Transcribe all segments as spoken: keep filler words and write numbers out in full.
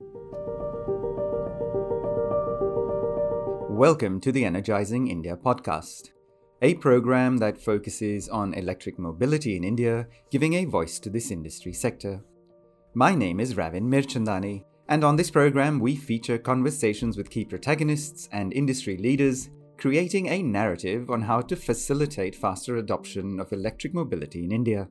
Welcome to the Energizing India podcast, a program that focuses on electric mobility in India, giving a voice to this industry sector. My name is Ravin Mirchandani, and on this program we feature conversations with key protagonists and industry leaders, creating a narrative on how to facilitate faster adoption of electric mobility in India.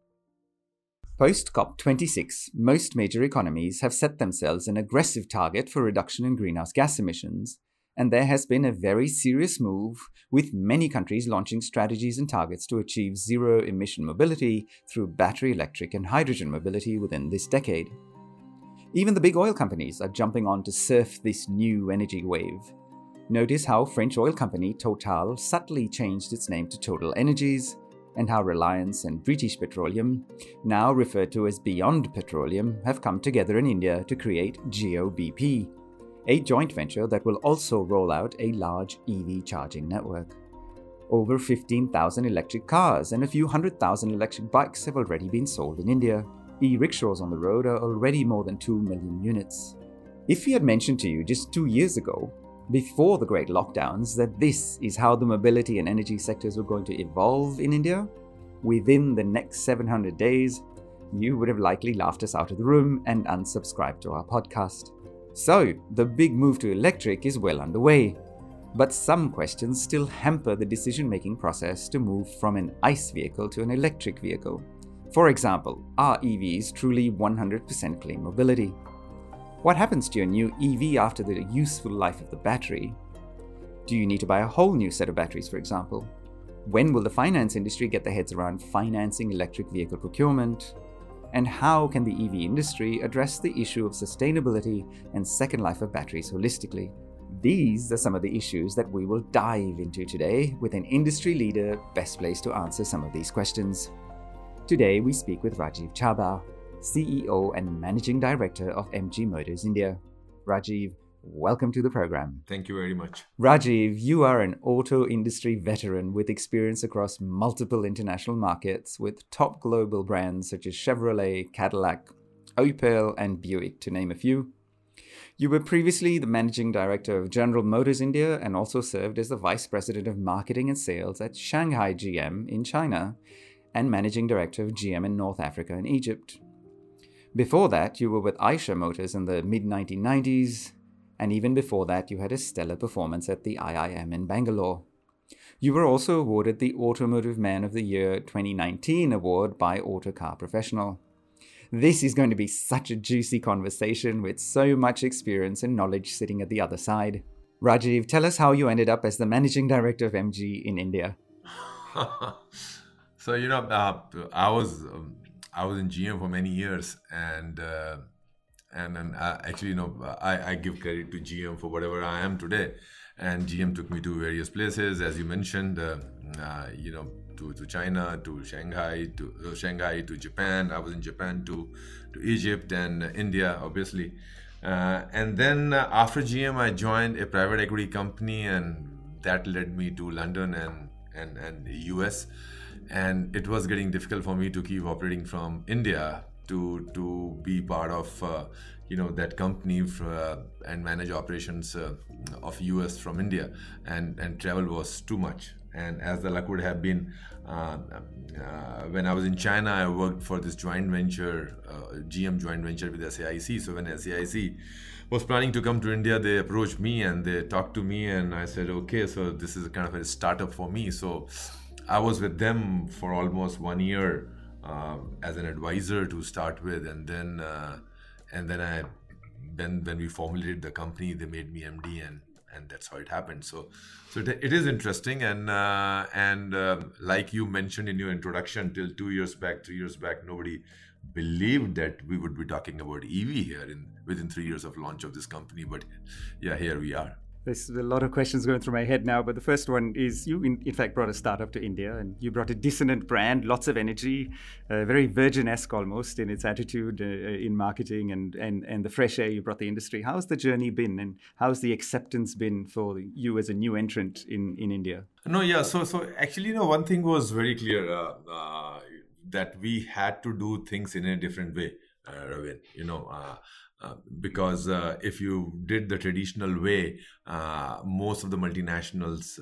Post COP twenty-six, most major economies have set themselves an aggressive target for reduction in greenhouse gas emissions, and there has been a very serious move, with many countries launching strategies and targets to achieve zero-emission mobility through battery electric and hydrogen mobility within this decade. Even the big oil companies are jumping on to surf this new energy wave. Notice how French oil company Total subtly changed its name to Total Energies, and how Reliance and British Petroleum, now referred to as Beyond Petroleum, have come together in India to create Jio B P, a joint venture that will also roll out a large E V charging network. Over fifteen thousand electric cars and a few hundred thousand electric bikes have already been sold in India. E-rickshaws on the road are already more than two million units. If we had mentioned to you just two years ago, before the great lockdowns, that this is how the mobility and energy sectors were going to evolve in India, within the next seven hundred days, you would have likely laughed us out of the room and unsubscribed to our podcast. So, the big move to electric is well underway, but some questions still hamper the decision-making process to move from an ICE vehicle to an electric vehicle. For example, are E Vs truly one hundred percent clean mobility? What happens to your new E V after the useful life of the battery? Do you need to buy a whole new set of batteries, for example? When will the finance industry get their heads around financing electric vehicle procurement? And how can the E V industry address the issue of sustainability and second life of batteries holistically? These are some of the issues that we will dive into today with an industry leader best placed to answer some of these questions. Today we speak with Rajiv Chhabra, C E O and Managing Director of M G Motors India. Rajiv, welcome to the program. Thank you very much. Rajiv, you are an auto industry veteran with experience across multiple international markets with top global brands such as Chevrolet, Cadillac, Opel, and Buick, to name a few. You were previously the Managing Director of General Motors India and also served as the Vice President of Marketing and Sales at Shanghai G M in China and Managing Director of G M in North Africa and Egypt. Before that, you were with Eicher Motors in the mid nineteen nineties, and even before that, you had a stellar performance at the I I M in Bangalore. You were also awarded the Automotive Man of the Year twenty nineteen award by Autocar Professional. This is going to be such a juicy conversation with so much experience and knowledge sitting at the other side. Rajiv, tell us how you ended up as the Managing Director of M G in India. So, you know, uh, I was um, I was in G M for many years, and uh, and and uh, actually, you know, I, I give credit to G M for whatever I am today. And G M took me to various places, as you mentioned, uh, uh, you know, to, to China, to Shanghai, to uh, Shanghai, to Japan. I was in Japan, to to Egypt and uh, India, obviously. Uh, and then uh, after G M, I joined a private equity company, and that led me to London and and and U S. And it was getting difficult for me to keep operating from India to to be part of uh, you know that company for, uh, and manage operations uh, of U S from India, and and travel was too much. And as the luck would have been, uh, uh, when I was in China, I worked for this joint venture, uh, G M joint venture with S A I C. So when S A I C was planning to come to India, they approached me and they talked to me, and I said, okay, so this is kind of a startup for me. So I was with them for almost one year uh, as an advisor to start with, and then uh, and then I then when we formulated the company, they made me M D, and and that's how it happened. So so it, it is interesting, and uh, and um, like you mentioned in your introduction, till two years back, three years back, nobody believed that we would be talking about E V here in within three years of launch of this company. But yeah, here we are. There's a lot of questions going through my head now, but the first one is you, in, in fact, brought a startup to India, and you brought a dissonant brand, lots of energy, uh, very Virgin-esque almost in its attitude uh, in marketing and, and, and the fresh air you brought the industry. How's the journey been, and how's the acceptance been for you as a new entrant in, in India? No, yeah. So, so actually, you know, one thing was very clear uh, uh, that we had to do things in a different way, uh, Ravin. You know, uh, Uh, because uh, if you did the traditional way, uh, most of the multinationals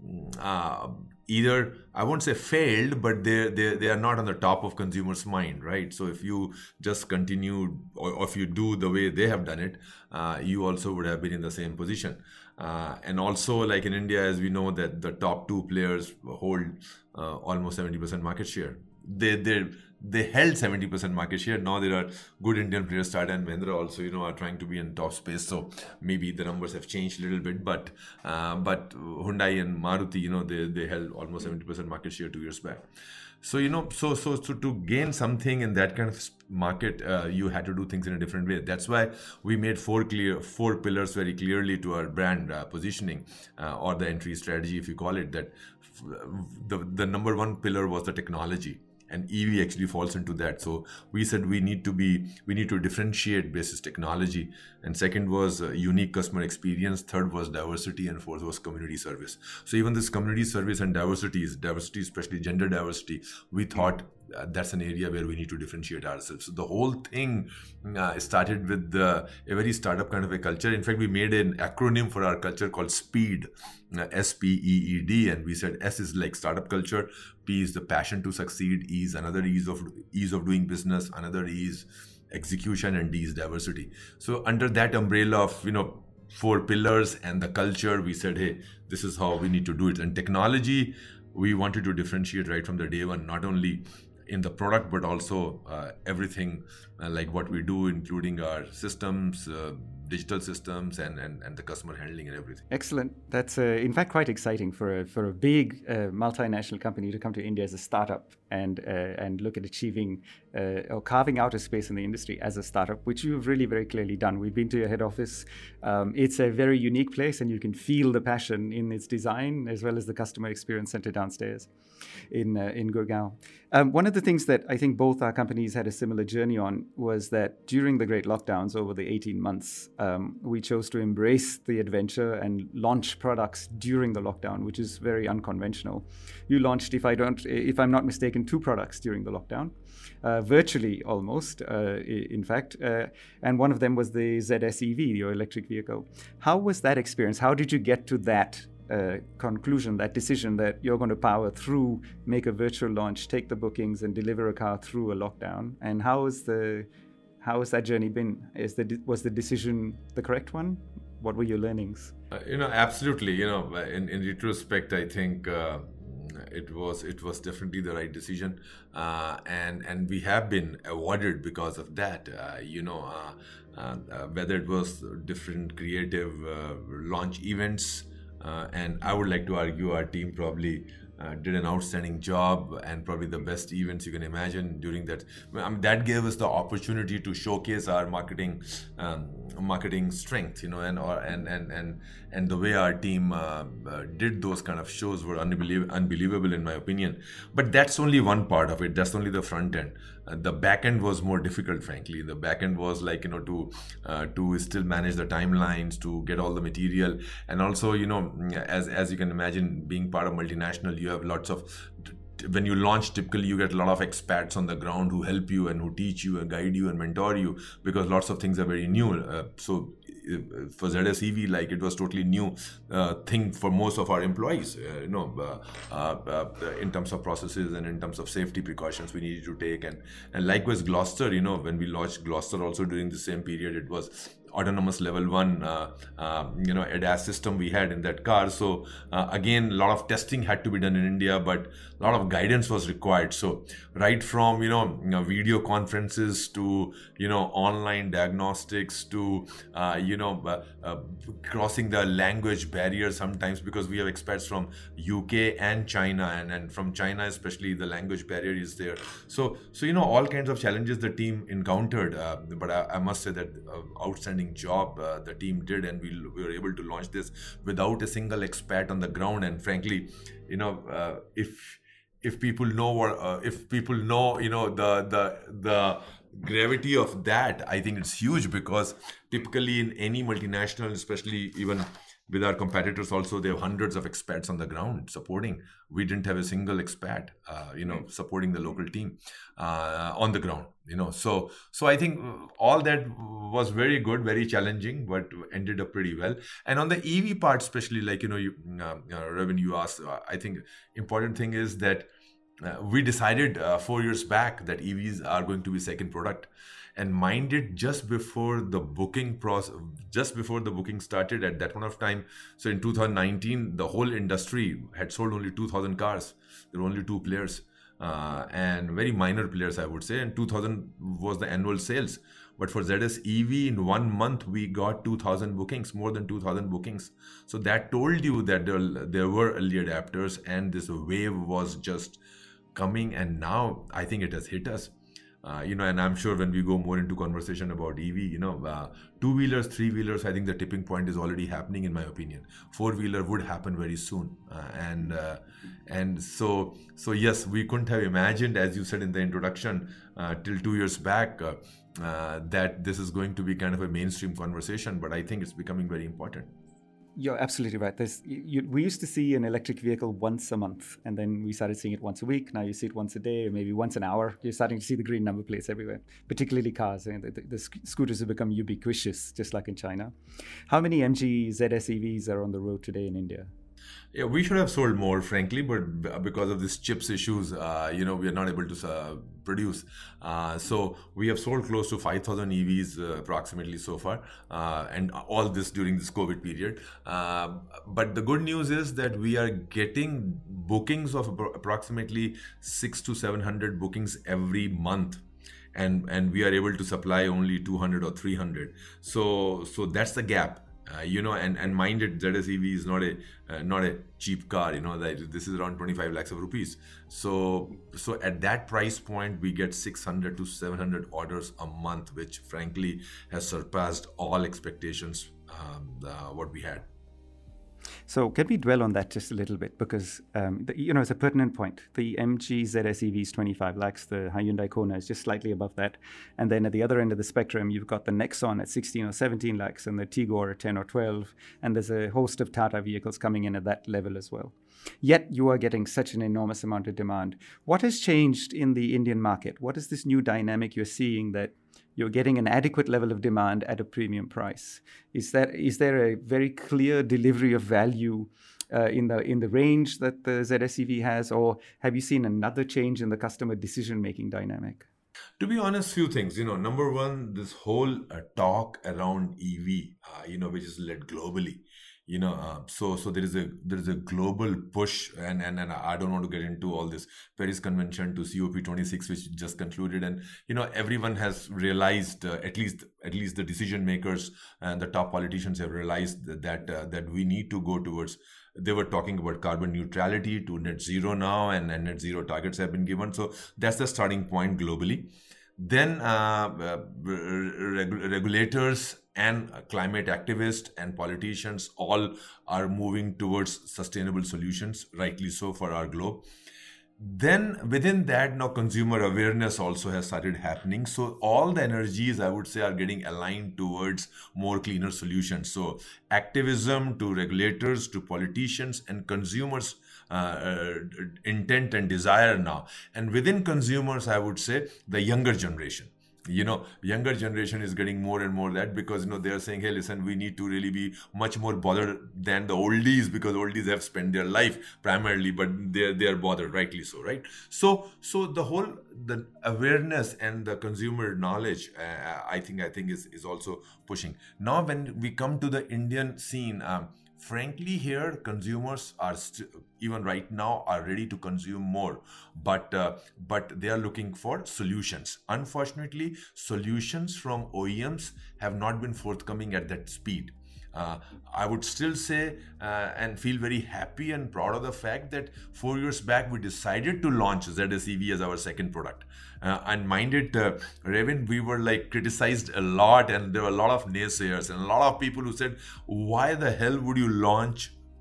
uh, either, I won't say failed, but they they they are not on the top of consumers' mind, right? So if you just continue, or, or if you do the way they have done it, uh, you also would have been in the same position. Uh, and also, like in India, as we know, that the top two players hold uh, almost seventy percent market share. They they they held seventy percent market share. Now there are good Indian players, Tata and Mahindra also, you know, are trying to be in top space. So maybe the numbers have changed a little bit, but uh, but Hyundai and Maruti, you know, they, they held almost seventy percent market share two years back. So, you know, so so so to gain something in that kind of market, uh, you had to do things in a different way. That's why we made four clear four pillars very clearly to our brand uh, positioning uh, or the entry strategy, if you call it that. The the number one pillar was the technology. And E V actually falls into that. So we said we need to be, we need to differentiate basis technology. And second was uh, unique customer experience. Third was diversity, and fourth was community service. So even this community service and diversity, is diversity, especially gender diversity, we thought uh, that's an area where we need to differentiate ourselves. So the whole thing uh, started with uh, a very startup kind of a culture. In fact, we made an acronym for our culture called SPEED. Uh, S P E E D, and we said S is like startup culture, P is the passion to succeed, E is another ease of ease of doing business, another E is execution, and D is diversity. So under that umbrella of, you know, four pillars and the culture, we said, hey, this is how we need to do it. And technology, we wanted to differentiate right from the day one, not only in the product, but also uh, everything uh, like what we do, including our systems, uh, digital systems, and, and, and the customer handling and everything. Excellent. That's uh, in fact quite exciting for a, for a big uh, multinational company to come to India as a startup and uh, and look at achieving uh, or carving out a space in the industry as a startup, which you've really very clearly done. We've been to your head office. Um, it's a very unique place, and you can feel the passion in its design as well as the customer experience center downstairs in uh, in Gurgaon. Um, one of the things that I think both our companies had a similar journey on was that during the great lockdowns over the eighteen months, um, we chose to embrace the adventure and launch products during the lockdown, which is very unconventional. You launched, if I don't, if I'm not mistaken, two products during the lockdown, uh, virtually almost, uh, in fact, uh, and one of them was the Z S E V, your electric vehicle. How was that experience? How did you get to that Uh, conclusion, that decision that you're going to power through, make a virtual launch, take the bookings, and deliver a car through a lockdown? And how is the how has that journey been? Is the was the decision the correct one? What were your learnings? Uh, you know, absolutely. You know, in, in retrospect, I think uh, it was it was definitely the right decision, uh, and and we have been awarded because of that. Uh, you know, uh, uh, whether it was different creative uh, launch events. Uh, and I would like to argue our team probably uh, did an outstanding job, and probably the best events you can imagine during that. I mean, that gave us the opportunity to showcase our marketing um, marketing strength, you know, and or and and and and the way our team uh, uh, did those kind of shows were unbelievable, unbelievable in my opinion. But that's only one part of it. That's only the front end. Uh, the back end was more difficult, frankly. The back end was like, you know, to uh, to still manage the timelines, to get all the material, and also, you know, as as you can imagine, being part of multinational, you have lots of. When you launch, typically you get a lot of expats on the ground who help you and who teach you and guide you and mentor you, because lots of things are very new. Uh, so for Z S E V, like, it was totally new uh, thing for most of our employees, uh, you know, uh, uh, uh, in terms of processes and in terms of safety precautions we needed to take. And, and likewise, Gloucester, you know, when we launched Gloucester also during the same period, it was autonomous level one, uh, uh, you know, A D A S system we had in that car. So uh, again, a lot of testing had to be done in India, but a lot of guidance was required. So right from, you know, you know video conferences to, you know, online diagnostics to, uh, you know, uh, uh, crossing the language barrier sometimes, because we have experts from U K and China, and, and from China especially, the language barrier is there. So, so you know, all kinds of challenges the team encountered, uh, but I, I must say that uh, outstanding job uh, the team did, and we, we were able to launch this without a single expat on the ground. And frankly, you know, uh, if if people know what uh, if people know, you know, the the the gravity of that, I think it's huge, because typically in any multinational, especially even With our competitors also, they have hundreds of expats on the ground supporting. We didn't have a single expat, uh, you know, supporting the local team uh, on the ground, you know. So, so I think all that was very good, very challenging, but ended up pretty well. And on the E V part, especially, like, you know, you, uh, uh, Raven, you asked, uh, I think important thing is that uh, we decided uh, four years back that E Vs are going to be second product. And mind it, just before the booking process, just before the booking started at that point of time. So in two thousand nineteen, the whole industry had sold only two thousand cars. There were only two players uh, and very minor players, I would say. And two thousand was the annual sales. But for Z S E V, in one month, we got two thousand bookings, more than two thousand bookings. So that told you that there, there were early adapters and this wave was just coming. And now I think it has hit us. Uh, you know, and I'm sure when we go more into conversation about E V, you know, uh, two-wheelers, three-wheelers, I think the tipping point is already happening, in my opinion. Four-wheeler would happen very soon. Uh, and uh, and so, so yes, we couldn't have imagined, as you said in the introduction, uh, till two years back, uh, uh, that this is going to be kind of a mainstream conversation, but I think it's becoming very important. You're absolutely right. There's, you, we used to see an electric vehicle once a month, and then we started seeing it once a week. Now you see it once a day, or maybe once an hour. You're starting to see the green number plates everywhere, particularly cars. And the, the, the scooters have become ubiquitous, just like in China. How many M G Z S E Vs are on the road today in India? Yeah, we should have sold more, frankly, but because of these chips issues, uh, you know, we are not able to uh, produce. Uh, so we have sold close to five thousand E Vs uh, approximately so far, uh, and all this during this COVID period. Uh, but the good news is that we are getting bookings of approximately six to seven hundred bookings every month. And, and we are able to supply only two hundred or three hundred. So, so that's the gap. Uh, you know, and, and mind it, Z S E V is not a uh, not a cheap car. You know, that this is around twenty-five lakhs of rupees. So so at that price point, we get six hundred to seven hundred orders a month, which frankly has surpassed all expectations um, uh, what we had. So can we dwell on that just a little bit? Because, um, the, you know, it's a pertinent point. The M G Z S E V is twenty-five lakhs. The Hyundai Kona is just slightly above that. And then at the other end of the spectrum, you've got the Nexon at sixteen or seventeen lakhs and the Tigor at ten or twelve. And there's a host of Tata vehicles coming in at that level as well. Yet you are getting such an enormous amount of demand. What has changed in the Indian market? What is this new dynamic you're seeing that you're getting an adequate level of demand at a premium price? Is that is there a very clear delivery of value uh, in the in the range that the Z S E V has, or have you seen another change in the customer decision-making dynamic? To be honest, few things. You know, number one, this whole uh, talk around E V, uh, you know, which is led globally. You know, uh, so so there is a there is a global push, and, and and I don't want to get into all this Paris Convention to C O P twenty-six, which just concluded, and you know everyone has realized, uh, at least at least the decision makers and the top politicians have realized that that, uh, that we need to go towards. They were talking about carbon neutrality to net zero now, and, and net zero targets have been given. So that's the starting point globally. Then uh, uh, reg- regulators and climate activists and politicians all are moving towards sustainable solutions, rightly so, for our globe. Then within that, now consumer awareness also has started happening. So all the energies, I would say, are getting aligned towards more cleaner solutions. So activism to regulators, to politicians and consumers, uh, uh, intent and desire now. And within consumers, I would say the younger generation. You know, younger generation is getting more and more that, because, you know, they are saying, hey, listen, we need to really be much more bothered than the oldies, because oldies have spent their life primarily, but they're, they're bothered, rightly so, right? So, so the whole, the awareness and the consumer knowledge, uh, I think, I think is, is also pushing. Now, when we come to the Indian scene, um, frankly, here consumers are st- even right now are ready to consume more, but uh, but they are looking for solutions. Unfortunately, solutions from O E Ms have not been forthcoming at that speed. Uh, I would still say uh, and feel very happy and proud of the fact that four years back we decided to launch Z S E V as our second product. Uh, and mind it, uh, Raven, we were like criticized a lot, and there were a lot of naysayers and a lot of people who said, why the hell would you launch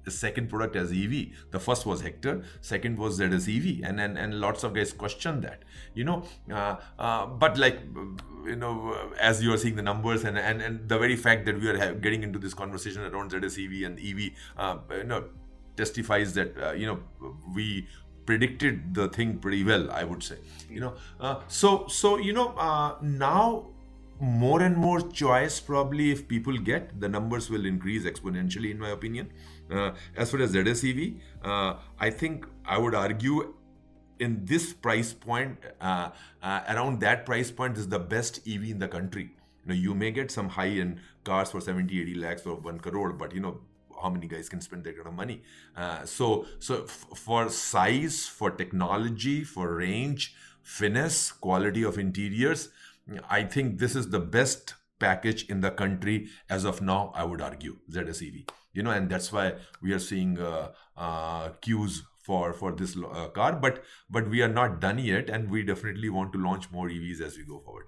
a second product as E V. The first was Hector, second was Z S E V, and and, and lots of guys question that, you know. Uh, uh, but like, you know, as you are seeing the numbers and and, and the very fact that we are ha- getting into this conversation around Z S E V and E V, uh, you know, testifies that uh, you know we predicted the thing pretty well, I would say, you know. Uh, so so you know uh, now more and more choice, probably if people get, the numbers will increase exponentially, in my opinion. Uh, as far as Z S E V, uh, I think I would argue in this price point, uh, uh, around that price point is the best E V in the country. You know, you may get some high-end cars for seventy, eighty lakhs or one crore, but you know, how many guys can spend that kind of money? Uh, so, so f- for size, for technology, for range, finesse, quality of interiors, I think this is the best package in the country as of now, I would argue, Z S E V. You know, and that's why we are seeing uh, uh, queues for for this uh, car. But but we are not done yet, and we definitely want to launch more E Vs as we go forward.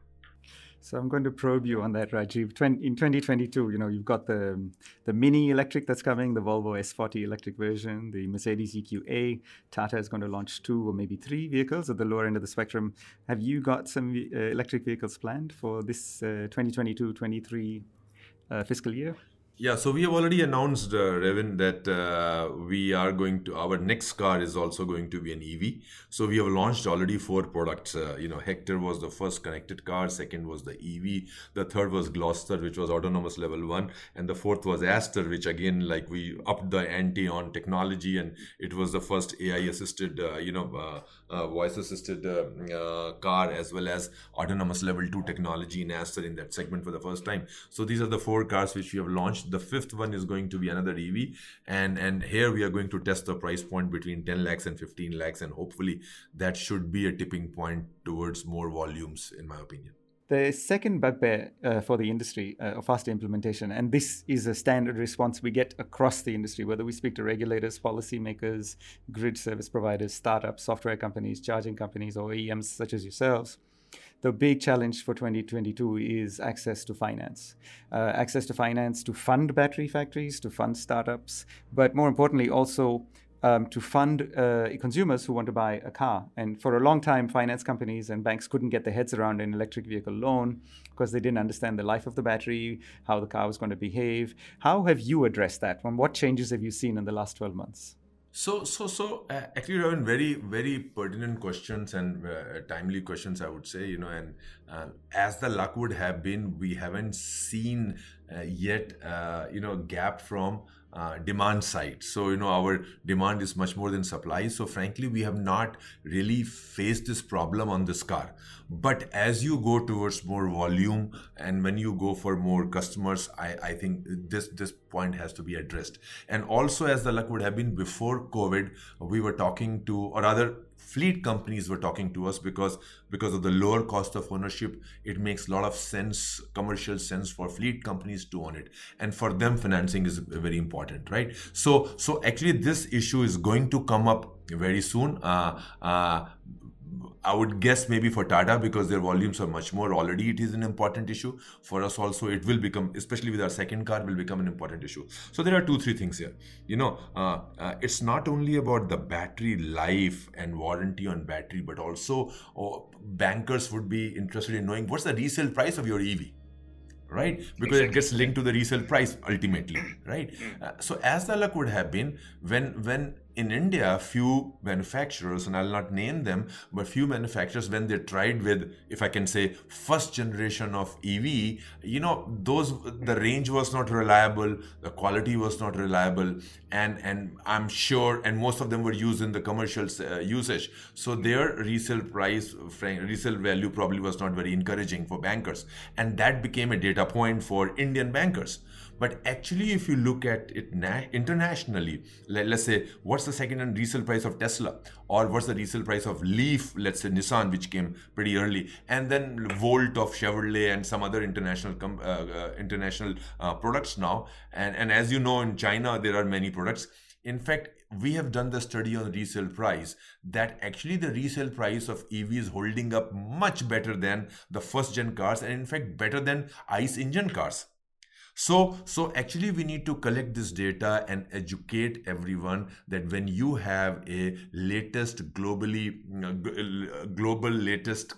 So I'm going to probe you on that, Rajiv. In twenty twenty-two, you know, you've got the the Mini electric that's coming, the Volvo S forty electric version, the Mercedes E Q A. Tata is going to launch two or maybe three vehicles at the lower end of the spectrum. Have you got some uh, electric vehicles planned for this uh, twenty twenty-two twenty-three uh, fiscal year? Yeah, so we have already announced, uh, Revin, that uh, we are going to, our next car is also going to be an E V. So we have launched already four products. Uh, you know, Hector was the first connected car, second was the E V, the third was Gloucester, which was autonomous level one, and the fourth was Aster, which again, like we upped the ante on technology, and it was the first A I assisted, uh, you know, uh, uh, voice assisted uh, uh, car, as well as autonomous level two technology in Aster in that segment for the first time. So these are the four cars which we have launched. The fifth one is going to be another E V, and and here we are going to test the price point between ten lakhs and fifteen lakhs, and hopefully that should be a tipping point towards more volumes, in my opinion. The second bugbear uh, for the industry uh, of faster implementation, and this is a standard response we get across the industry, whether we speak to regulators, policymakers, grid service providers, startups, software companies, charging companies, or O E Ms such as yourselves. The big challenge for twenty twenty-two is access to finance. Uh, access to finance to fund battery factories, to fund startups, but more importantly also um, to fund uh, consumers who want to buy a car. And for a long time, finance companies and banks couldn't get their heads around an electric vehicle loan because they didn't understand the life of the battery, how the car was going to behave. How have you addressed that? And what changes have you seen in the last twelve months? So, so, so, uh, actually, Ravan, very, very pertinent questions and uh, timely questions, I would say, you know, and uh, as the luck would have been, we haven't seen uh, yet, uh, you know, gap from uh, demand side. So, you know, our demand is much more than supply. So, frankly, we have not really faced this problem on this car. But as you go towards more volume and when you go for more customers, I, I think this this point has to be addressed. And also, as the luck would have been before COVID, we were talking to, or rather, fleet companies were talking to us because because of the lower cost of ownership. It makes a lot of sense, commercial sense for fleet companies to own it, and for them financing is very important, right? So so actually this issue is going to come up very soon. Uh, uh, I would guess maybe for Tata, because their volumes are much more, already it is an important issue. For us also, it will become, especially with our second car, will become an important issue. So there are two, three things here. You know, uh, uh, it's not only about the battery life and warranty on battery, but also oh, bankers would be interested in knowing what's the resale price of your E V. Right? Because exactly. It gets linked to the resale price ultimately, right? Uh, so as the luck would have been, when when in India, few manufacturers, and I'll not name them, but few manufacturers, when they tried with, if I can say, first generation of E V, you know, those, the range was not reliable, the quality was not reliable, and and I'm sure, and most of them were used in the commercial uh, usage. So their resale price, resale value probably was not very encouraging for bankers. And that became a data point for Indian bankers. But actually, if you look at it na- internationally, let, let's say, what's the second-hand resale price of Tesla? Or what's the resale price of Leaf, let's say Nissan, which came pretty early, and then Volt of Chevrolet and some other international com- uh, uh, international uh, products now. And, and as you know, in China, there are many products. In fact, we have done the study on resale price that actually the resale price of E V is holding up much better than the first-gen cars, and in fact, better than ICE engine cars. So, so actually we need to collect this data and educate everyone that when you have a latest globally, uh, global latest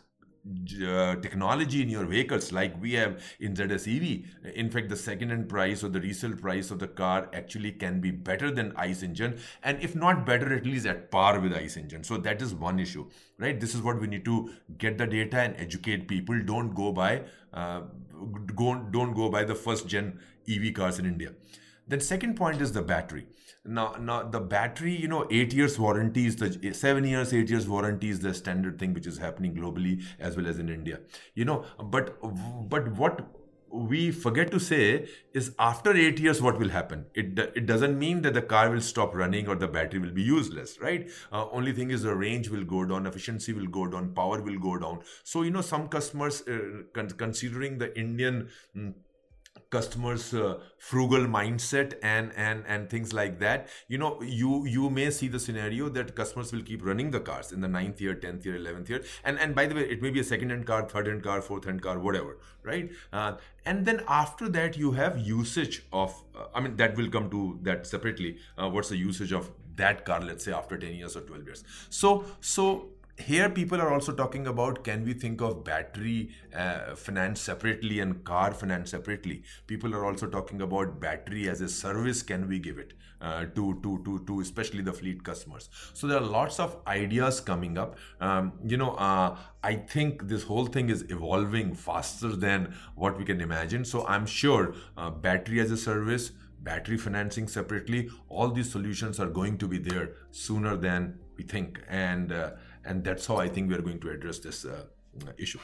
uh, technology in your vehicles like we have in Z S E V, in fact the second hand price or the resale price of the car actually can be better than ICE engine, and if not better, at least at par with ICE engine. So that is one issue, right? This is what we need to get the data and educate people. Don't go by uh, go, don't go by the first gen E V cars in India. Then second point is the battery. Now, now the battery, you know, eight years warranty is the seven years, eight years warranty is the standard thing which is happening globally as well as in India. You know, but but what we forget to say is after eight years, what will happen? It it doesn't mean that the car will stop running or the battery will be useless, right? Uh, only thing is the range will go down, efficiency will go down, power will go down. So, you know, some customers, uh, con- considering the Indian mm, customers uh, frugal mindset and and and things like that, you know, you you may see the scenario that customers will keep running the cars in the ninth year, tenth year, eleventh year, and and by the way, it may be a second hand car, third hand car, fourth hand car, whatever, right? Uh, and then after that you have usage of uh, I mean that will come to that separately. Uh, what's the usage of that car, let's say after ten years or twelve years? So so here people are also talking about, can we think of battery uh, finance separately and car finance separately? People are also talking about battery as a service. Can we give it uh, to, to, to, to especially the fleet customers? So there are lots of ideas coming up. Um, you know, uh, I think this whole thing is evolving faster than what we can imagine. So I'm sure uh, battery as a service, battery financing separately, all these solutions are going to be there sooner than we think. And uh, and that's how I think we are going to address this uh, issue.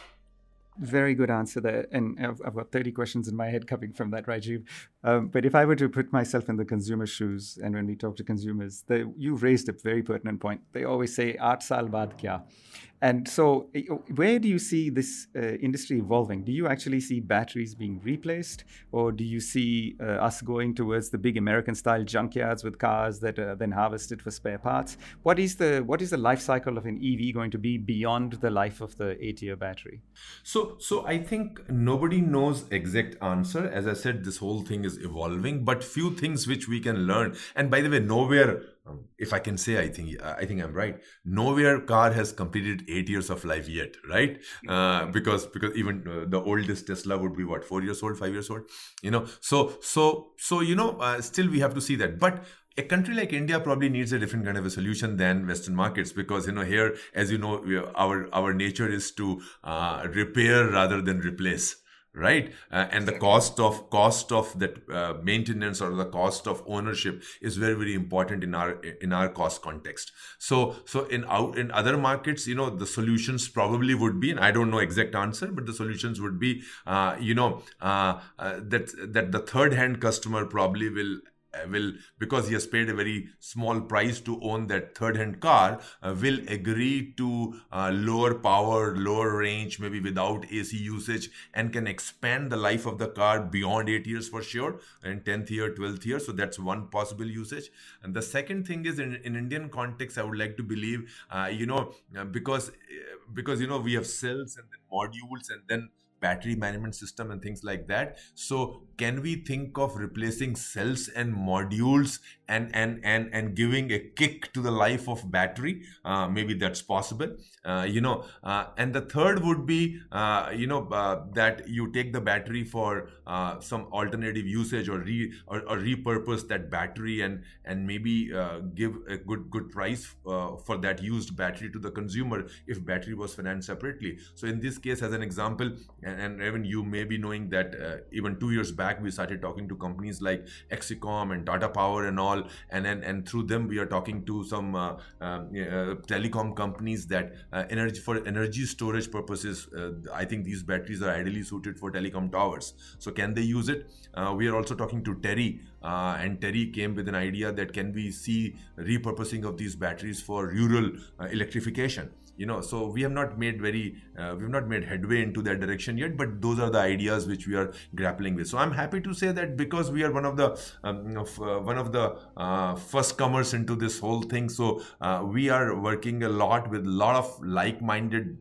Very good answer there. And I've, I've got thirty questions in my head coming from that, Rajiv. Um, but if I were to put myself in the consumer shoes, and when we talk to consumers, they, you've raised a very pertinent point. They always say, "Eight saal baad kya?" And so where do you see this uh, industry evolving? Do you actually see batteries being replaced? Or do you see uh, us going towards the big American-style junkyards with cars that are then harvested for spare parts? What is the what is the life cycle of an E V going to be beyond the life of the eight-year battery? So, so I think nobody knows exact answer. As I said, this whole thing is evolving, but few things which we can learn. And by the way, nowhere, um, if I can say, I think I think I'm right. Nowhere car has completed eight years of life yet, right? Uh, because because even uh, the oldest Tesla would be what, four years old, five years old, you know. So so so you know, uh, still we have to see that, but a country like India probably needs a different kind of a solution than Western markets, because, you know, here, as you know, we are, our our nature is to uh, repair rather than replace, right? Uh, and the cost of cost of that uh, maintenance or the cost of ownership is very, very important in our in our cost context. So so in out in other markets, you know, the solutions probably would be, and I don't know exact answer, but the solutions would be, uh, you know, uh, uh, that that the third hand customer probably will. will, because he has paid a very small price to own that third-hand car, uh, will agree to uh, lower power, lower range, maybe without A C usage, and can expand the life of the car beyond eight years for sure, and tenth year, twelfth year. So that's one possible usage. And the second thing is, in, in Indian context, I would like to believe, uh, you know, uh, because, uh, because, you know, we have cells and then modules and then battery management system and things like that. So can we think of replacing cells and modules and and and and giving a kick to the life of battery? Uh, maybe that's possible. Uh, you know, uh, and the third would be, uh, you know, uh, that you take the battery for uh, some alternative usage, or re or, or repurpose that battery, and and maybe uh, give a good good price uh, for that used battery to the consumer if battery was financed separately. So in this case, as an example, and, and even you may be knowing that uh, even two years back we started talking to companies like Exicom and Tata Power and all, and and, and through them we are talking to some uh, um, uh, telecom companies that uh, energy for energy storage purposes. Uh, I think these batteries are ideally suited for telecom towers. So can they use it? Uh, we are also talking to Terry, uh, and Terry came with an idea that can we see repurposing of these batteries for rural uh, electrification. You know, so we have not made very, uh, we have not made headway into that direction yet, but those are the ideas which we are grappling with. So I'm happy to say that because we are one of the, um, of, uh, one of the uh, first comers into this whole thing. So uh, we are working a lot with a lot of like-minded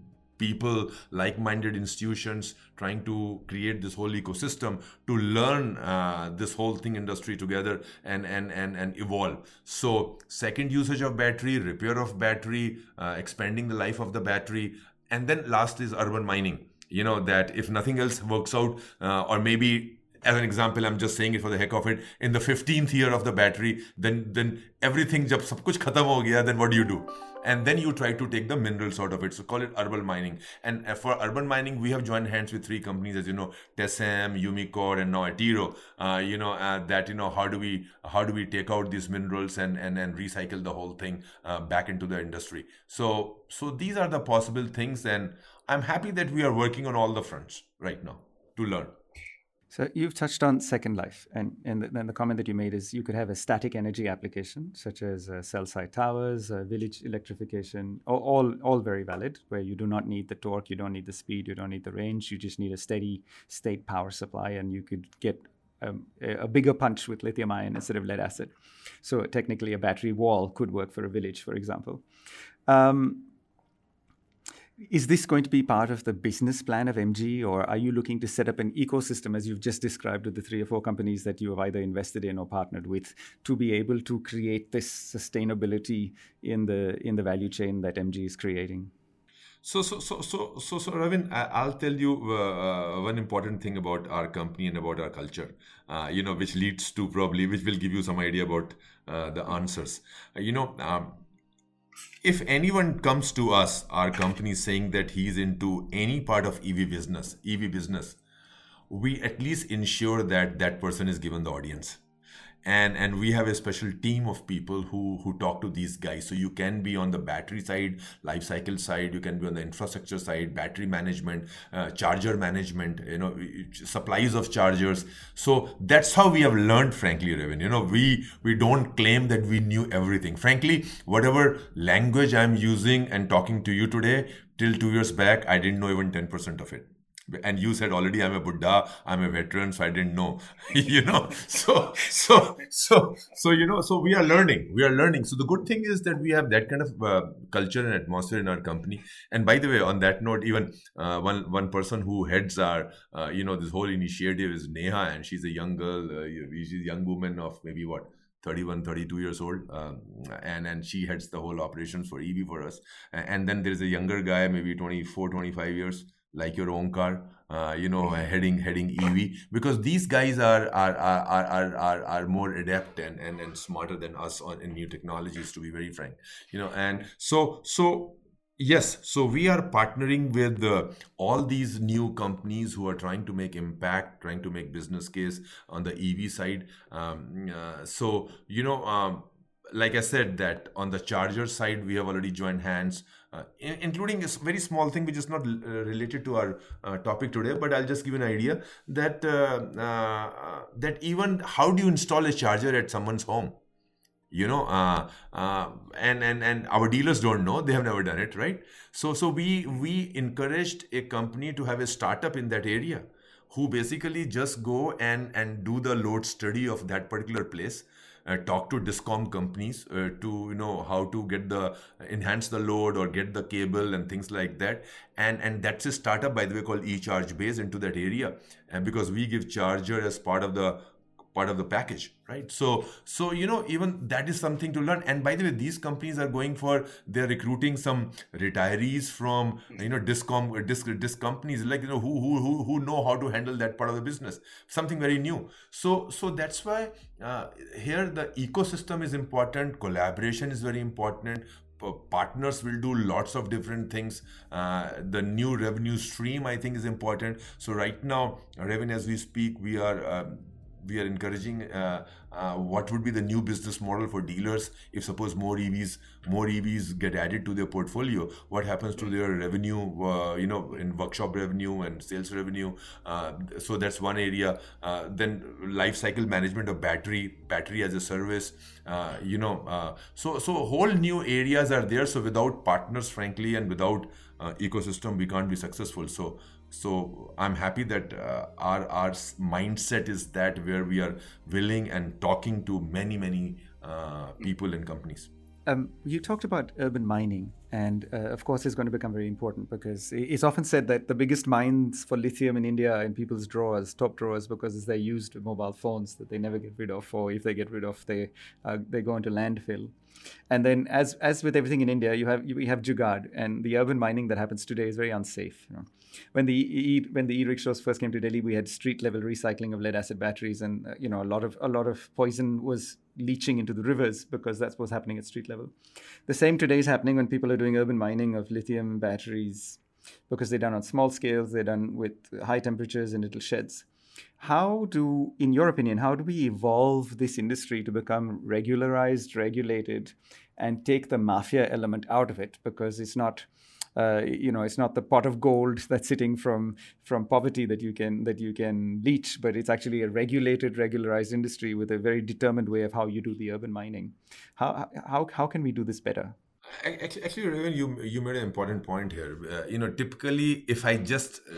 people, like-minded institutions, trying to create this whole ecosystem to learn uh, this whole thing industry together and, and, and, and evolve. So second usage of battery, repair of battery, uh, expanding the life of the battery. And then last is urban mining. You know, that if nothing else works out, uh, or maybe as an example, I'm just saying it for the heck of it, in the fifteenth year of the battery, then then everything, jab sab kuch khatam ho gaya, then what do you do? And then you try to take the minerals out of it. So call it urban mining. And for urban mining, we have joined hands with three companies, as you know, Tessem, Umicore, and now Atiro. Uh, you know, uh, that, you know, how do we how do we take out these minerals and, and, and recycle the whole thing uh, back into the industry? So, so these are the possible things. And I'm happy that we are working on all the fronts right now to learn. So you've touched on Second Life, and, and then the comment that you made is you could have a static energy application, such as uh, cell site towers, uh, village electrification, all, all all very valid, where you do not need the torque, you don't need the speed, you don't need the range, you just need a steady state power supply, and you could get um, a bigger punch with lithium ion instead of lead acid. So technically a battery wall could work for a village, for example. Um, Is this going to be part of the business plan of M G, or are you looking to set up an ecosystem, as you've just described with the three or four companies that you have either invested in or partnered with, to be able to create this sustainability in the in the value chain that M G is creating? So, so, so, so, so, so, Ravin, I'll tell you uh, one important thing about our company and about our culture, uh, you know, which leads to probably, which will give you some idea about uh, the answers. Uh, you know, um, if anyone comes to us, our company, saying that he's into any part of E V business, E V business, we at least ensure that that person is given the audience. And and we have a special team of people who who talk to these guys. So you can be on the battery side, life cycle side, you can be on the infrastructure side, battery management, uh, charger management, you know, supplies of chargers. So that's how we have learned, frankly, Ravin. You know, we we don't claim that we knew everything. Frankly, whatever language I'm using and talking to you today, till two years back, I didn't know even ten percent of it. And you said already, I'm a Buddha, I'm a veteran, so I didn't know, you know, so, so, so, so, you know, so we are learning, we are learning. So the good thing is that we have that kind of uh, culture and atmosphere in our company. And by the way, on that note, even uh, one, one person who heads our, uh, you know, this whole initiative is Neha, and she's a young girl, uh, she's a young woman of maybe what, thirty-one, thirty-two years old, um, and and she heads the whole operations for E V for us. And then there's a younger guy, maybe twenty-four, twenty-five years, like your own car, uh, you know, heading heading E V, because these guys are are are are are, are more adept and, and and smarter than us on in new technologies, to be very frank, you know. And so so yes, so we are partnering with uh, all these new companies who are trying to make impact, trying to make business case on the E V side. Um, uh, so you know. Um, Like I said, that on the charger side, we have already joined hands, uh, in, including a very small thing which is not uh, related to our uh, topic today, but I'll just give you an idea that uh, uh, that even how do you install a charger at someone's home? You know, uh, uh, and and and our dealers don't know; they have never done it, right? So so we we encouraged a company to have a startup in that area, who basically just go and and do the load study of that particular place. Uh, talk to discom companies uh, to you know how to get the enhance the load or get the cable and things like that, and and that's a startup, by the way, called eChargeBase into that area, and because we give charger as part of the part of the package, right? So so you know, even that is something to learn. And by the way, these companies are going for, they're recruiting some retirees from you know discom disc, disc companies, like you know who who who who know how to handle that part of the business, something very new. So so that's why uh, here the ecosystem is important, collaboration is very important. Partners will do lots of different things. Uh, the new revenue stream, I think, is important. So right now, Ravin, as we speak, we are um, we are encouraging uh, uh, what would be the new business model for dealers if suppose more E Vs more E Vs get added to their portfolio. What happens to their revenue, uh, you know, in workshop revenue and sales revenue? Uh, so that's one area. Uh, then life cycle management of battery, battery as a service. Uh, you know, uh, so so whole new areas are there. So without partners, frankly, and without uh, ecosystem, we can't be successful. So. So I'm happy that uh, our our mindset is that, where we are willing and talking to many many uh, people and companies. Um, you talked about urban mining, And uh, of course, it's going to become very important because it's often said that the biggest mines for lithium in India are in people's drawers, top drawers, because it's their used mobile phones that they never get rid of, or if they get rid of, they uh, they go into landfill. And then, as as with everything in India, you have you, we have jugaad, and the urban mining that happens today is very unsafe. You know? When the e, when the e-rickshaws first came to Delhi, we had street level recycling of lead acid batteries, and uh, you know a lot of a lot of poison was leaching into the rivers because that's what's happening at street level. The same today is happening when people are doing urban mining of lithium batteries, because they're done on small scales, they're done with high temperatures in little sheds. How do, in your opinion, how do we evolve this industry to become regularized, regulated, and take the mafia element out of it? Because it's not, uh, you know, it's not the pot of gold that's sitting from from poverty that you can that you can leach, but it's actually a regulated, regularized industry with a very determined way of how you do the urban mining. How how how can we do this better? Actually, actually Raven, you you made an important point here. Uh, you know, typically, if I just uh,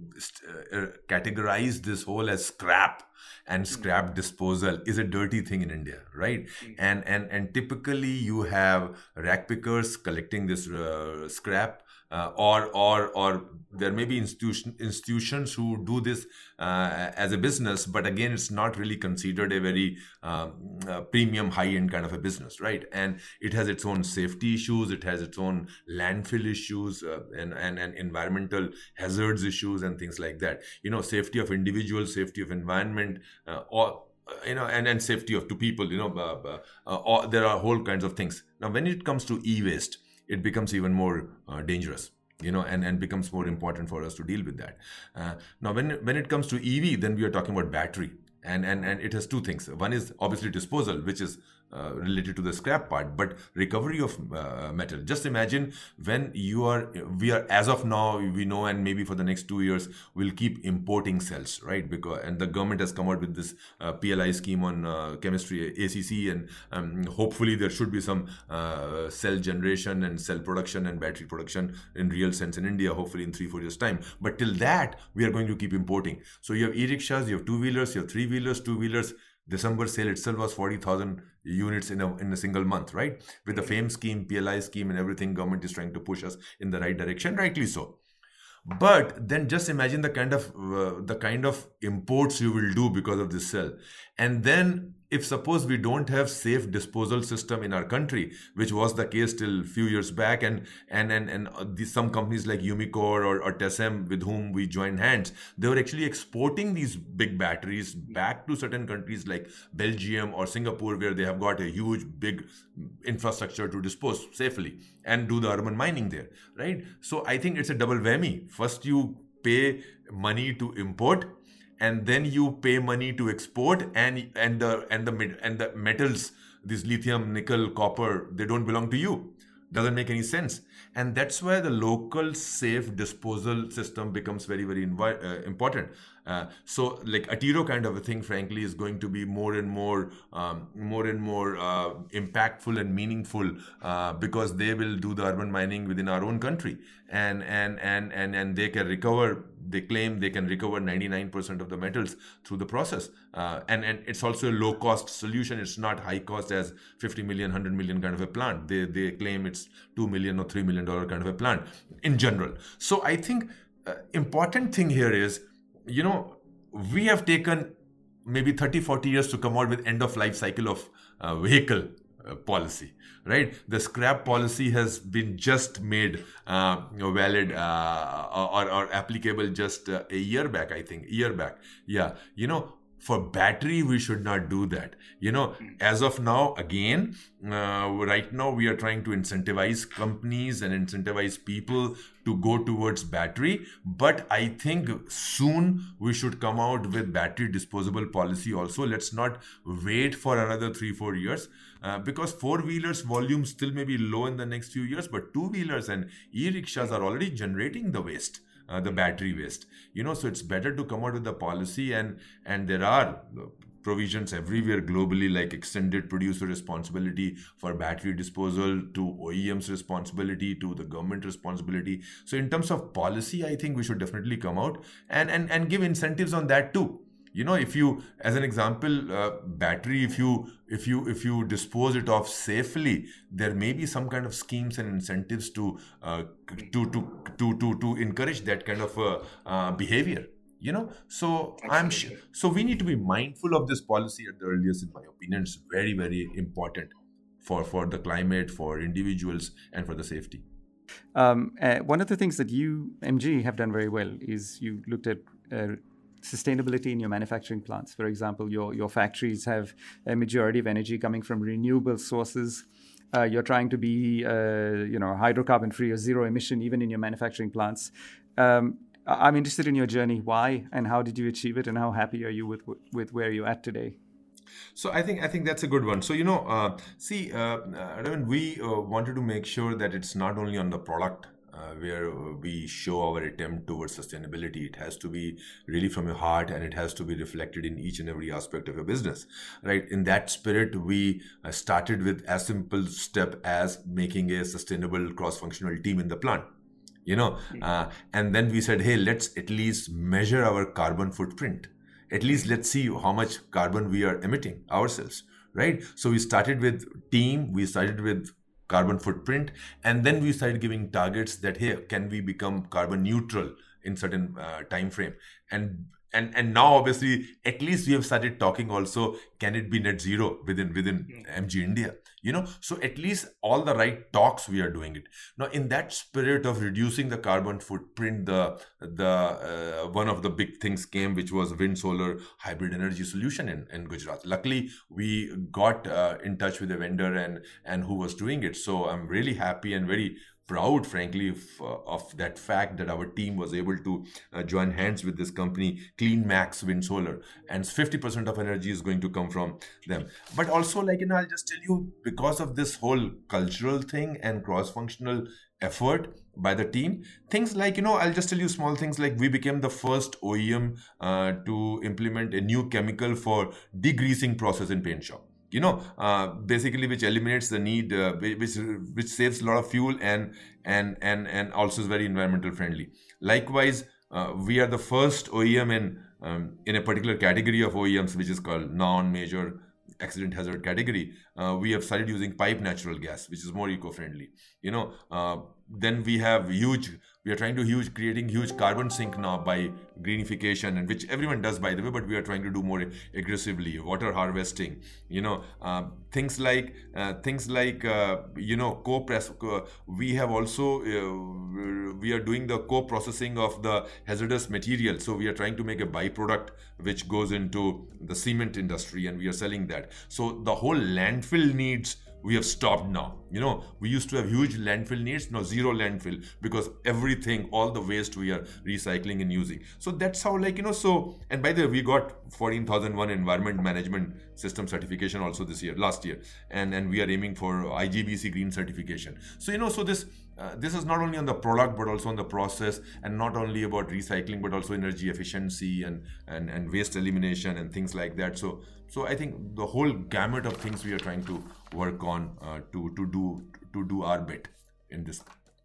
Uh, categorize this whole as scrap and scrap disposal is a dirty thing in India, right? Mm-hmm. And and and typically you have rag pickers collecting this uh, scrap, uh, or or or there may be institution institutions who do this uh, as a business, but again, it's not really considered a very um, uh, premium, high-end kind of a business, right? And it has its own safety issues, it has its own landfill issues, uh, and, and and environmental hazards issues, and things like that. You know, safety of individuals, safety of environment, uh, or you know, and, and safety of two people. You know, uh, uh, uh, there are whole kinds of things. Now, when it comes to e-waste, it becomes even more uh, dangerous, you know, and, and becomes more important for us to deal with that. Uh, now, when when it comes to E V, then we are talking about battery. And, and, and it has two things. One is obviously disposal, which is uh, related to the scrap part, but recovery of uh, metal. Just imagine when you are, we are, as of now, we know, and maybe for the next two years, we'll keep importing cells, right? Because, and the government has come out with this uh, P L I scheme on uh, chemistry, A C C, and um, hopefully there should be some uh, cell generation and cell production and battery production in real sense in India, hopefully in three, four years time. But till that, we are going to keep importing. So you have e-rickshaws, you have two-wheelers, you have three-wheelers, two-wheelers. December sale itself was forty thousand units in a in a single month, right? With the FAME scheme, P L I scheme, and everything, government is trying to push us in the right direction, rightly so. But then just imagine the kind of uh, the kind of imports you will do because of this cell. And then if suppose we don't have safe disposal system in our country, which was the case till few years back, and and and, and these, some companies like Umicore or, or Tessem with whom we joined hands, they were actually exporting these big batteries back to certain countries like Belgium or Singapore, where they have got a huge big infrastructure to dispose safely and do the urban mining there, right? So I think it's a double whammy. First you pay money to import, and then you pay money to export, and and the and the and the metals, this lithium, nickel, copper, they don't belong to you. Doesn't make any sense. And that's why the local safe disposal system becomes very, very invi- uh, important. Uh, so like Atiro kind of a thing, frankly, is going to be more and more, um, more and more uh, impactful and meaningful uh, because they will do the urban mining within our own country, and and and and and they can recover. They claim they can recover ninety-nine percent of the metals through the process, uh, and and it's also a low cost solution. It's not high cost as fifty million, one hundred million kind of a plant. They they claim it's two million or three million dollar kind of a plant in general. So I think uh, important thing here is, you know, we have taken maybe thirty, forty years to come out with end of life cycle of uh, vehicle uh, policy, right? The scrap policy has been just made uh, valid uh, or, or applicable just uh, a year back, I think, year back. Yeah, you know, for battery, we should not do that. You know, as of now, again, uh, right now we are trying to incentivize companies and incentivize people to go towards battery. But I think soon we should come out with battery disposable policy also. Let's not wait for another three, four years. Uh, because four-wheelers volume still may be low in the next few years, but two-wheelers and e-rickshaws are already generating the waste. Uh, the battery waste, you know, so it's better to come out with the policy, and and there are provisions everywhere globally, like extended producer responsibility for battery disposal, to O E M's responsibility, to the government responsibility. So in terms of policy, I think we should definitely come out and and and give incentives on that too. You know, if you, as an example, uh, battery, if you if you if you dispose it off safely, there may be some kind of schemes and incentives to uh, to, to to to to encourage that kind of uh, uh, behavior. You know, so Absolutely. I'm sure. So we need to be mindful of this policy at the earliest. In my opinion, it's very very important for for the climate, for individuals, and for the safety. Um, uh, one of the things that you, M G, have done very well is you looked at uh, sustainability in your manufacturing plants. For example, your, your factories have a majority of energy coming from renewable sources. Uh, you're trying to be, uh, you know, hydrocarbon free or zero emission even in your manufacturing plants. Um, I'm interested in your journey. Why and how did you achieve it, and how happy are you with with where you're at today? So I think I think that's a good one. So you know, uh, see, uh, Raman, we uh, wanted to make sure that it's not only on the product uh, where we show our attempt towards sustainability. It has to be really from your heart, and it has to be reflected in each and every aspect of your business, right? In that spirit, we uh, started with a simple step as making a sustainable cross-functional team in the plant. You know, uh, and then we said, hey, let's at least measure our carbon footprint. At least let's see how much carbon we are emitting ourselves, right? So we started with team, we started with carbon footprint, and then we started giving targets that, hey, can we become carbon neutral in certain uh, time frame? And and and now obviously, at least we have started talking also, can it be net zero within within M G India? You know, so at least all the right talks we are doing it. Now, in that spirit of reducing the carbon footprint, the the uh, one of the big things came, which was wind solar hybrid energy solution in, in Gujarat. Luckily, we got uh, in touch with a vendor and and who was doing it. So I'm really happy and very proud, frankly, of, uh, of that fact that our team was able to uh, join hands with this company, CleanMax Wind Solar, and fifty percent of energy is going to come from them. But also, like, you know, I'll just tell you, because of this whole cultural thing and cross-functional effort by the team, things like, you know, I'll just tell you small things like we became the first O E M uh, to implement a new chemical for degreasing process in paint shop. You know, uh, basically, which eliminates the need, uh, which which saves a lot of fuel and and and and also is very environmental friendly. Likewise, uh, we are the first O E M in um, in a particular category of O E Ms, which is called non-major accident hazard category. Uh, we have started using pipe natural gas, which is more eco-friendly. You know, uh, then we have huge. We are trying to huge creating huge carbon sink now by greenification, and which everyone does, by the way, but we are trying to do more aggressively. Water harvesting, you know, uh, things like uh, things like uh, you know, co-press. Uh, we have also uh, we are doing the co-processing of the hazardous material. So we are trying to make a byproduct which goes into the cement industry, and we are selling that. So the whole landfill needs, we have stopped now. You know, we used to have huge landfill needs, now zero landfill, because everything, all the waste we are recycling and using. So that's how, like, you know, so, and by the way, we got fourteen thousand one environment management system certification also this year, last year. And, and we are aiming for I G B C green certification. So, you know, so this, uh, this is not only on the product, but also on the process, and not only about recycling, but also energy efficiency and, and, and waste elimination and things like that. So, so I think the whole gamut of things we are trying to work on uh, to, to do, to do our bit in this.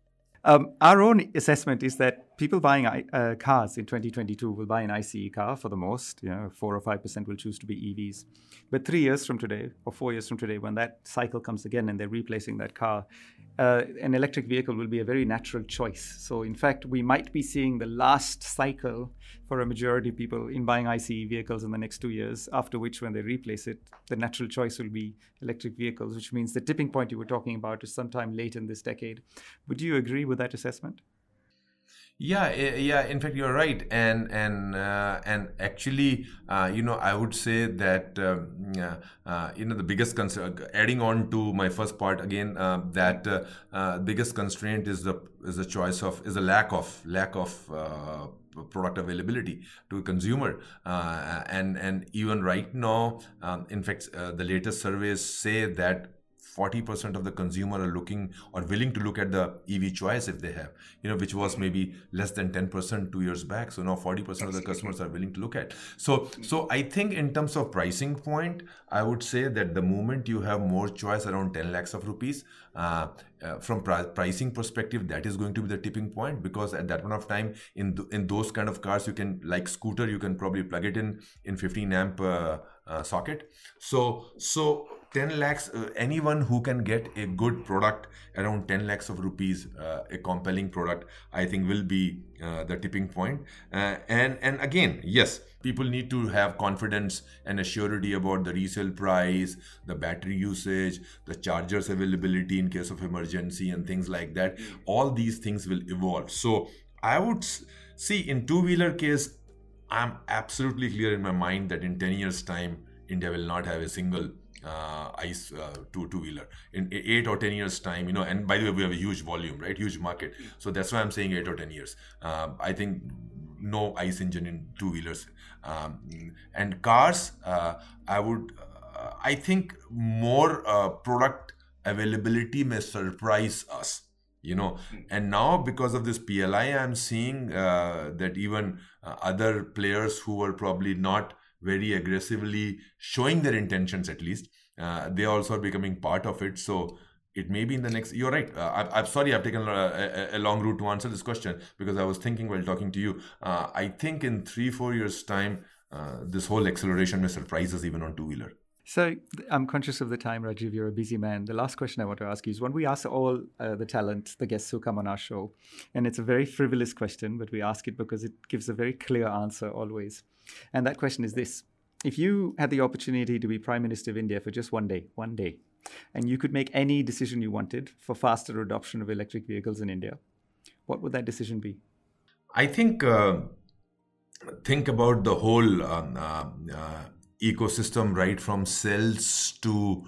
Um, our own assessment is that people buying uh, cars in twenty twenty-two will buy an I C E car for the most. You know, four or five percent will choose to be E Vs. But three years from today, or four years from today, when that cycle comes again and they're replacing that car, uh, an electric vehicle will be a very natural choice. So, in fact, we might be seeing the last cycle for a majority of people in buying I C E vehicles in the next two years. After which, when they replace it, the natural choice will be electric vehicles, which means the tipping point you were talking about is sometime late in this decade. Would you agree with that assessment? Yeah, yeah. In fact, you're right, and and uh, and actually, uh, you know, I would say that um, uh, you know, the biggest concern, adding on to my first part again, uh, that uh, uh, biggest constraint is the is the choice of is the lack of lack of uh, product availability to a consumer, uh, and and even right now, um, in fact, uh, the latest surveys say that forty percent of the consumer are looking or willing to look at the E V choice if they have, you know, which was maybe less than ten percent two years back. So now forty percent of the customers are willing to look at. So, so I think in terms of pricing point, I would say that the moment you have more choice around ten lakhs of rupees, uh, uh, from pri- pricing perspective, that is going to be the tipping point, because at that point of time, in th- in those kind of cars, you can, like scooter, you can probably plug it in in fifteen amp uh, uh, socket. So, so ten lakhs, uh, anyone who can get a good product around ten lakhs of rupees, uh, a compelling product, I think will be uh, the tipping point. Uh, and, and again, yes, people need to have confidence and assurity about the resale price, the battery usage, the chargers availability in case of emergency and things like that. All these things will evolve. So I would see in two-wheeler case, I'm absolutely clear in my mind that in ten years time, India will not have a single uh, ICE uh, two, two-wheeler. In eight or ten years time, you know, and by the way, we have a huge volume, right? Huge market. So that's why I'm saying eight or ten years. Uh, I think no ICE engine in two-wheelers. Um, and cars, uh, I would, uh, I think more uh, product availability may surprise us. You know, and now because of this P L I, I'm seeing uh, that even uh, other players who were probably not very aggressively showing their intentions, at least, uh, they also are becoming part of it. So it may be in the next, you're right. Uh, I, I'm sorry, I've taken a, a, a long route to answer this question, because I was thinking while talking to you, uh, I think in three, four years time, uh, this whole acceleration may surprise us even on two-wheeler. So I'm conscious of the time, Rajiv. You're a busy man. The last question I want to ask you is one we ask all uh, the talent, the guests who come on our show. And it's a very frivolous question, but we ask it because it gives a very clear answer always. And that question is this. If you had the opportunity to be Prime Minister of India for just one day, one day, and you could make any decision you wanted for faster adoption of electric vehicles in India, what would that decision be? I think, uh, think about the whole um, uh, uh, ecosystem, right from cells to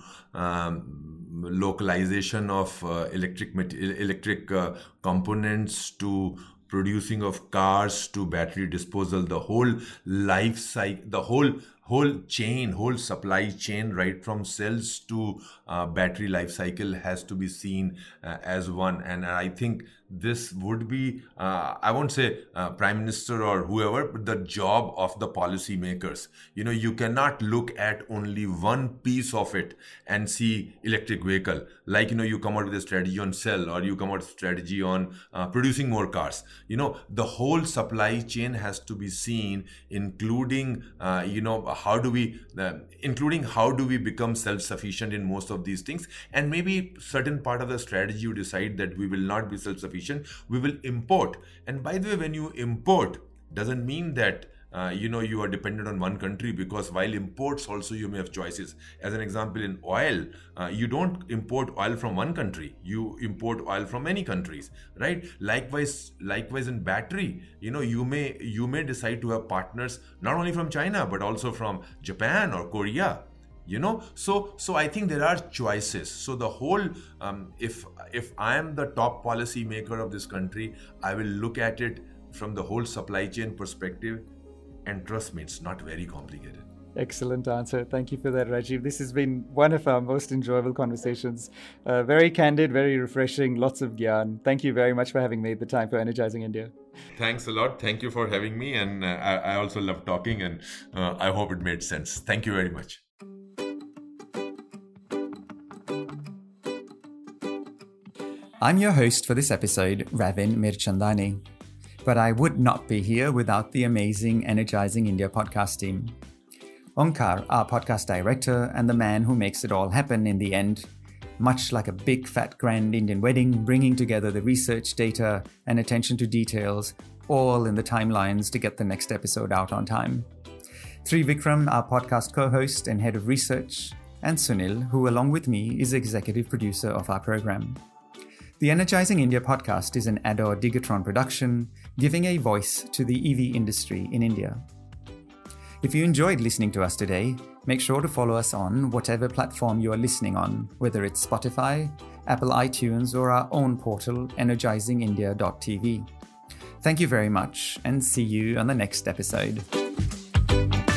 um, localization of uh, electric electric uh, components to producing of cars to battery disposal, the whole life cycle, the whole whole chain, whole supply chain, right from cells to uh, battery life cycle has to be seen uh, as one. And I think this would be, uh, I won't say uh, Prime Minister or whoever, but the job of the policy makers. You know, you cannot look at only one piece of it and see electric vehicle. Like, you know, you come out with a strategy on cell, or you come out with a strategy on uh, producing more cars. You know, the whole supply chain has to be seen, including, uh, you know, how do we, uh, including how do we become self-sufficient in most of these things. And maybe certain part of the strategy you decide that we will not be self-sufficient, we will import. And by the way, when you import, doesn't mean that Uh, you know, you are dependent on one country, because while imports also you may have choices. As an example, in oil, uh, you don't import oil from one country, you import oil from many countries, right? Likewise, likewise in battery, you know, you may you may decide to have partners not only from China but also from Japan or Korea. You know, so so I think there are choices. So the whole, um, if if I am the top policy maker of this country, I will look at it from the whole supply chain perspective. And trust me, it's not very complicated. Excellent answer. Thank you for that, Rajiv. This has been one of our most enjoyable conversations. Uh, very candid, very refreshing, lots of gyan. Thank you very much for having made the time for Energizing India. Thanks a lot. Thank you for having me. And uh, I, I also love talking, and uh, I hope it made sense. Thank you very much. I'm your host for this episode, Ravin Mirchandani. But I would not be here without the amazing Energizing India podcast team. Onkar, our podcast director, and the man who makes it all happen in the end, much like a big fat grand Indian wedding, bringing together the research data and attention to details, all in the timelines to get the next episode out on time. Trivikram, our podcast co-host and head of research, and Sunil, who along with me is executive producer of our program. The Energizing India podcast is an Ador Digatron production, giving a voice to the E V industry in India. If you enjoyed listening to us today, make sure to follow us on whatever platform you are listening on, whether it's Spotify, Apple iTunes, or our own portal, energizing india dot t v. Thank you very much, and see you on the next episode.